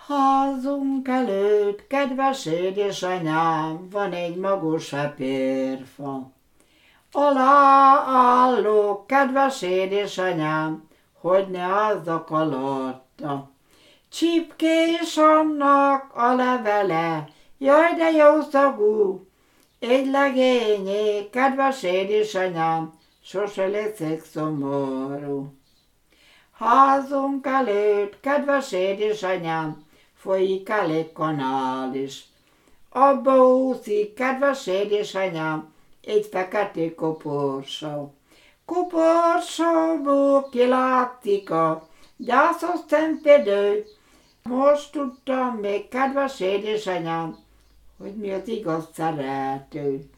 Házunk előtt, kedves édesanyám, van egy magos epérfa. Aláálló, kedves édesanyám, hogy ne ázzak alatta. Csipkés annak a levele, jaj de jó szagú, egy legényé, kedves édesanyám, sose leszek szomorú. Házunk előtt, kedves édesanyám, folyik el egy kanál is. Abba úszik, kedves édesanyám, egy fekete koporsó. Koporsóból kilátszik a gyászos szempedő. Most tudtam még, kedves édesanyám, hogy mi az igaz szerető.